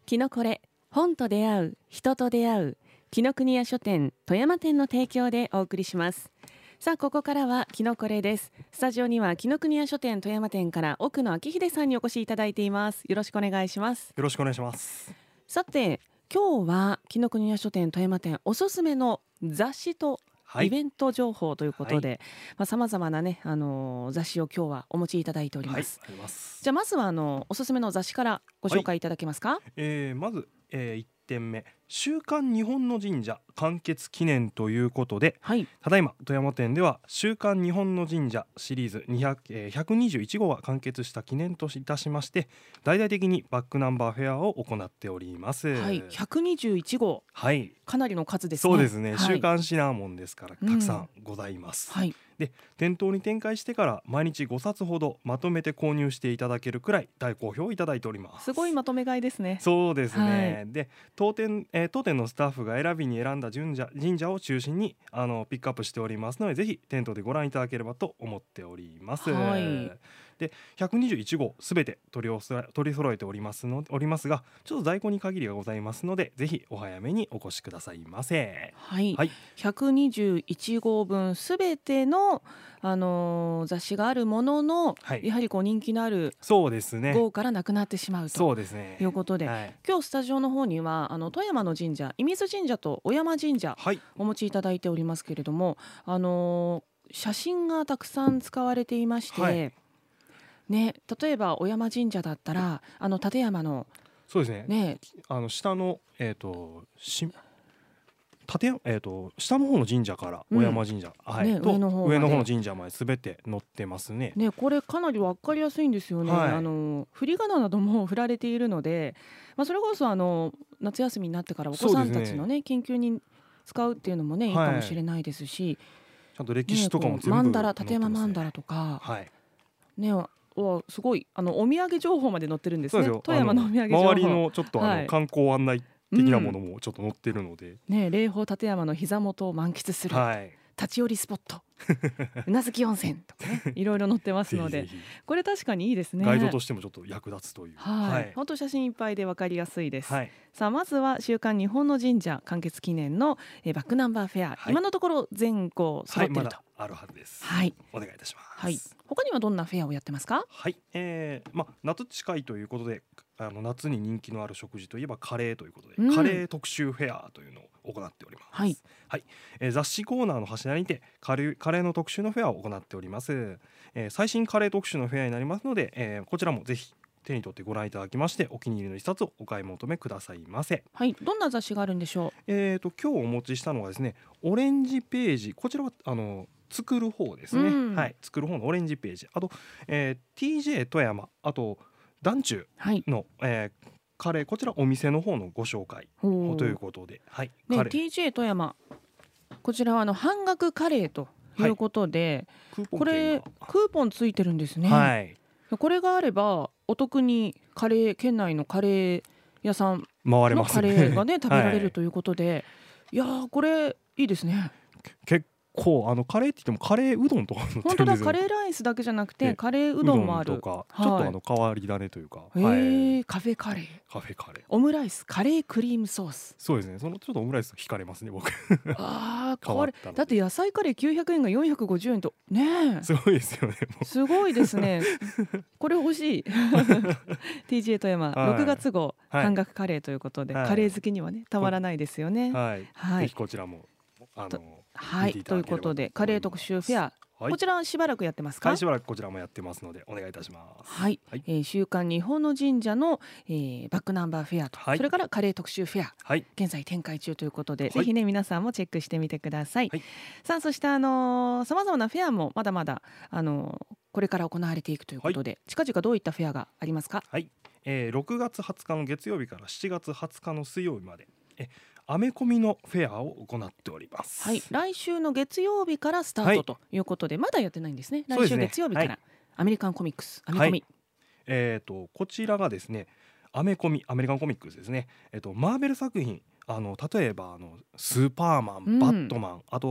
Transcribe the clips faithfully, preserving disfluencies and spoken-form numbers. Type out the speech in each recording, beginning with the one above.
きのこれ本と出会う人と出会う紀ノ国屋書店富山店の提供でお送りします。さあここからはきのこれです。スタジオには紀ノ国屋書店富山店から奥野昭秀さんにお越しいただいています。よろしくお願いします。 よろしくお願いします。 さて今日は紀ノ国屋書店富山店おすすめの雑誌とイベント情報ということで、さまざ、まな、ねあのー、雑誌を今日はお持ちいただいております。 はい、あります。 じゃあまずはあのおすすめの雑誌からご紹介いただけますか。はい、 えー、まず、えー、いってんめ週刊日本の神社完結記念ということで、はい、ただいま富山店では週刊日本の神社シリーズにひゃく、えー、ひゃくにじゅういちごうが完結した記念といたしまして、大々的にバックナンバーフェアを行っております。 はい、ひゃくにじゅういちごう、はい、かなりの数ですね。 そうですね、はい、週刊シナーモンですからたくさんございます。うん、はい、で店頭に展開してから毎日ごさつほどまとめて購入していただけるくらい大好評をいただいております。 すごいまとめ買いですね。 そうですね、はい、で当店、えー、当店のスタッフが選びに選んだ神社、神社を中心にあのピックアップしておりますので、ぜひ店頭でご覧いただければと思っております。はい、でひゃくにじゅういちごうすべて取りおそ取り揃えておりますのおりますが、ちょっと在庫に限りがございますので、ぜひお早めにお越しくださいませ。 はい、はい、ひゃくにじゅういちごうぶんすべての、あのー、雑誌があるものの、はい、やはりこう人気のある号からなくなってしまうということで、はい、今日スタジオの方にはあの富山の神社、射水神社と小山神社、はい、お持ちいただいておりますけれども、あのー、写真がたくさん使われていまして、はいね、例えば小山神社だったらあの立山のそうですね、ね、あの下の、えーとし立山、えーと下の方の神社から小山神社、うん、はい、ね、と上の方上の方の神社まですべて載ってますね。 ね、これかなり分かりやすいんですよね。はい、あの振り仮名なども振られているので、まあ、それこそあの夏休みになってからお子さんたちの、ねね、研究に使うっていうのも、ね、いいかもしれないですし、はい、 ちゃんと歴史とかも全部、 ね、曼荼羅、立山曼荼羅とか、はい、ね、おすごいあのお土産情報まで載ってるんですね。富山のお土産情報、 周りのちょっとあの、はい、観光案内的なものもちょっと載ってるので、 うん、ね、霊峰立山の膝元を満喫する、はい、立ち寄りスポットうなずき温泉とかね、いろいろ載ってますのでぜひぜひこれ確かにいいですね。 ガイドとしてもちょっと役立つという、 はいはい、本当写真いっぱいで分かりやすいです。はい、さあまずは週刊日本の神社完結記念のえバックナンバーフェア、はい、今のところ全校揃っていると、はい、まだあるはずです。 はい、 お願いいたします。 はい、他にはどんなフェアをやってますか。 はい、えーま、夏近いということで、あの夏に人気のある食事といえばカレーということで、うん、カレー特集フェアというのを行っております。はい、はい、えー、雑誌コーナーの柱にてカレー、カレーの特集のフェアを行っております。えー、最新カレー特集のフェアになりますので、えー、こちらもぜひ手に取ってご覧いただきまして、お気に入りの一冊をお買い求めくださいませ。 はい、どんな雑誌があるんでしょう。 えーと今日お持ちしたのはですね、オレンジページ、こちらはあの作る方ですね、うん、はい、作る方のオレンジページ、あと、えー、ティージェー 富山、あと団中の、はい、えー、カレー、こちらお店の方のご紹介ということで、はい、 ね、ティージェー 富山、こちらはあの半額カレーということで、はい、これクーポンついてるんですね。はい、これがあればお得にカレー、県内のカレー屋さんのカレーがね食べられるということで、はい、いやーこれいいですね。 結構あのカレーって言ってもカレーうどんとか載ってるんですよ。 本当だ、カレーライスだけじゃなくてカレーうどんもあるとか、はい、ちょっとあの変わり種というか、 へー、はい、カフェカレー、 カフェカレー、 オムライス、カレークリームソース。 そうですね、そのちょっとオムライス惹かれますね僕あーこれだって野菜カレーきゅうひゃくえんがよんひゃくごじゅうえんとね、 すごいですよね。もうすごいですねこれ欲しいティージェー 富山、はい、ろくがつ号、はい、半額カレーということで、はい、カレー好きにはねたまらないですよね。 はい、はい、ぜひこちらもあのはい、ということでカレー特集フェア、はい、こちらしばらくやってますか。 はい、しばらくこちらもやってますのでお願いいたします。 はい、はい、えー、週刊日本の神社の、えー、バックナンバーフェアと、はい、それからカレー特集フェア、はい、現在展開中ということで、はい、ぜひね皆さんもチェックしてみてください。はい、さあそしてあのさまざまなフェアもまだまだあのー、これから行われていくということで、はい、近々どういったフェアがありますか。 はい、えー、ろくがつはつかの月曜日からしちがつはつかの水曜日まで、えアメコミのフェアを行っております。 はい、来週の月曜日からスタートということで、はい、まだやってないんですね。来週月曜日から、はい、アメリカンコミックス、アメコミ、はい、 えーとこちらがですね、アメコミ、アメリカンコミックスですね、えーとマーベル作品、あの例えばあのスーパーマン、うん、バットマン、あと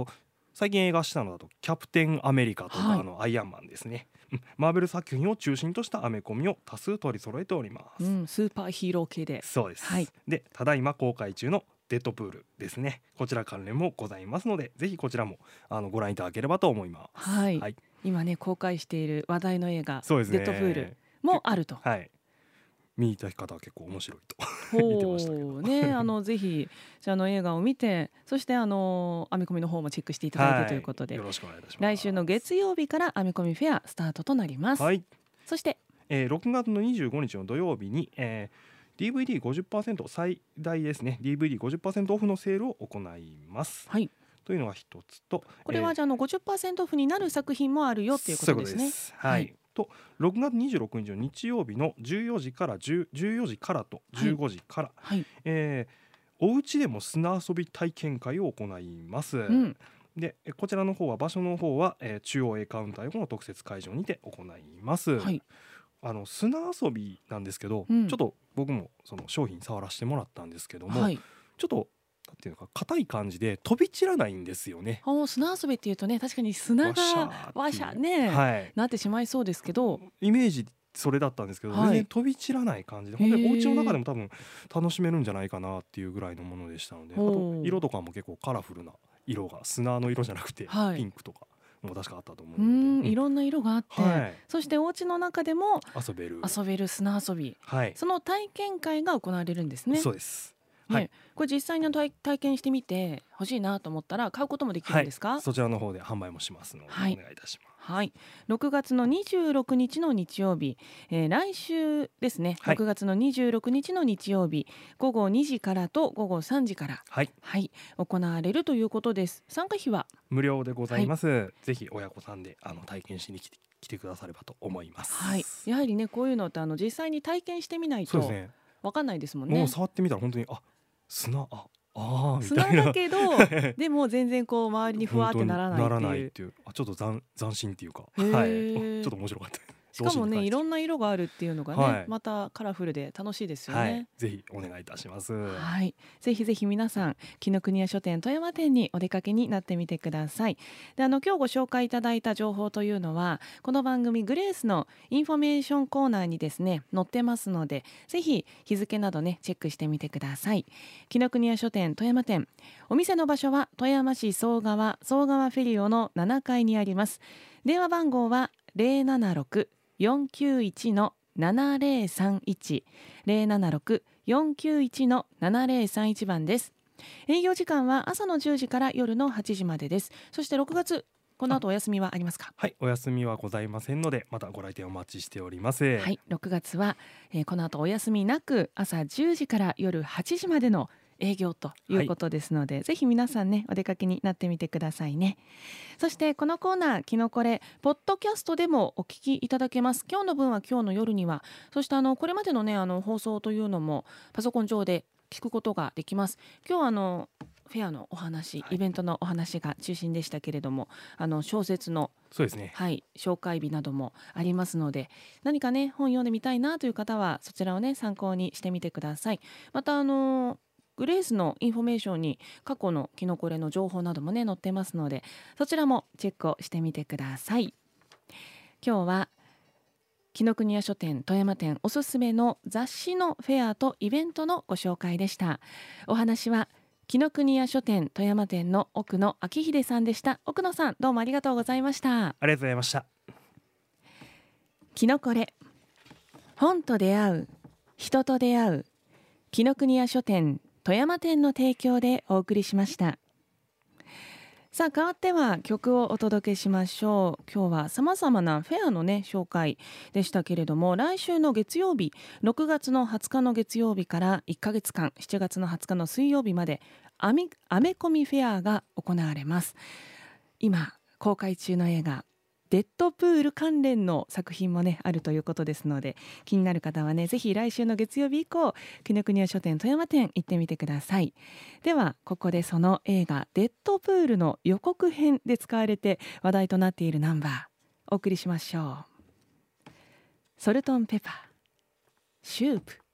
最近映画したのだとキャプテンアメリカとか、はい、あのアイアンマンですね。マーベル作品を中心としたアメコミを多数取り揃えております、 うん、スーパーヒーロー系で。 そうです、はい、でただいま公開中のデッドプールですね、こちら関連もございますので、ぜひこちらもあのご覧いただければと思います、 はいはい、今ね公開している話題の映画、そうですね、デッドプールもあると。 はい、見に行った方は結構面白いと言ってましたけどね、あのぜひあの映画を見て、そしてあのアメコミの方もチェックしていただいて、はい、ということで、 よろしくお願いいたします。 来週の月曜日からアメコミフェアスタートとなります、はい、そして、 えー、ろくがつのにじゅうごにちの土曜日に、えー、ディーブイディーごじゅっパーセント 最大ですね ディーブイディーごじゅっパーセント オフのセールを行います、はい、というのが一つと、 これはじゃあの ごじゅっパーセント オフになる作品もあるよっていうことですね。 はい、はいとろくがつにじゅうろくにちの日曜日のじゅうよじからじゅうよじからとじゅうごじから、はいはい、えー、お家でも砂遊び体験会を行います、うん、でこちらの方は場所の方は、えー、中央 A カウンター横の特設会場にて行います、はい、あの砂遊びなんですけど、うん、ちょっと僕もその商品触らせてもらったんですけども、はい、ちょっとなんていうのか硬い感じで飛び散らないんですよね。 砂遊びっていうとね、確かに砂がワシャね、はい、なってしまいそうですけど、 イメージそれだったんですけど、はい、全然飛び散らない感じで、本当にお家の中でも多分楽しめるんじゃないかなっていうぐらいのものでしたので、あと色とかも結構カラフルな色が、砂の色じゃなくてピンクとかも確かあったと思うので、 うん、いろんな色があって、はい、そしてお家の中でも遊べる遊べる砂遊び、はい、その体験会が行われるんですね。 そうです、 ね、はい、これ実際に 体, 体験してみて欲しいなと思ったら買うこともできるんですか？ はい、そちらの方で販売もしますので、はい、お願いいたします。 はい、ろくがつのにじゅうろくにちの日曜日、えー、来週ですね、はい、ろくがつのにじゅうろくにちの日曜日ごごにじからとごごさんじから、はいはい、行われるということです。参加費は無料でございます、はい、ぜひ親子さんであの体験しに来て来てくださればと思います、 はい、やはりねこういうのってあの実際に体験してみないと分かんないですもんね。 もう触ってみたら本当にあ砂ああ砂だけどでも全然こう周りにふわってならないっていう、ならないっていう、 あちょっと 斬, 斬新っていうか、はい、ちょっと面白かった。 しかもねいろんな色があるっていうのがね、はい、またカラフルで楽しいですよね、はい、 ぜひお願いいたします。 はい、ぜひぜひ皆さん紀ノ国屋書店富山店にお出かけになってみてください。であの今日ご紹介いただいた情報というのはこの番組グレースのインフォメーションコーナーにですね載ってますので、ぜひ日付などねチェックしてみてください。紀ノ国屋書店富山店、お店の場所は富山市総川総川フェリオのななかいにあります。電話番号は ゼロななろく よんきゅういち ななゼロさんいち ゼロななろく よんきゅういち ななゼロさんいち番です。営業時間は朝のじゅうじから夜のはちじまでです。そしてろくがつこの後お休みはありますか？ はい、お休みはございませんのでまたご来店お待ちしております。 はい、ろくがつは、えー、この後お休みなく朝じゅうじから夜はちじまでの営業ということですので、はい、ぜひ皆さんねお出かけになってみてくださいね。そしてこのコーナーキノコレポッドキャストでもお聞きいただけます。今日の分は今日の夜には、そしてあのこれまでのねあの放送というのもパソコン上で聞くことができます。今日はあのフェアのお話、イベントのお話が中心でしたけれども、あの小説のそうですね、 はい、紹介日などもありますので、何かね本読んでみたいなという方はそちらをね参考にしてみてください。またあのグレースのインフォメーションに過去のキノコレの情報などもね載ってますので、そちらもチェックをしてみてください。今日は紀ノ国屋書店富山店おすすめの雑誌のフェアとイベントのご紹介でした。お話は紀ノ国屋書店富山店の奥野昭秀さんでした。奥野さん、どうもありがとうございました。 ありがとうございました。 キノコレ、本と出会う、人と出会う、紀ノ国屋書店富山店の提供でお送りしました。さあ変わっては曲をお届けしましょう。今日はさまざまなフェアのね紹介でしたけれども、来週の月曜日ろくがつのはつかの月曜日からいっかげつかんしちがつのはつかの水曜日までアメ、アメコミフェアが行われます。今公開中の映画デッドプール関連の作品もねあるということですので、気になる方はねぜひ来週の月曜日以降紀ノ国屋書店富山店行ってみてください。ではここでその映画デッドプールの予告編で使われて話題となっているナンバーお送りしましょう。ソルトンペパーシュープ。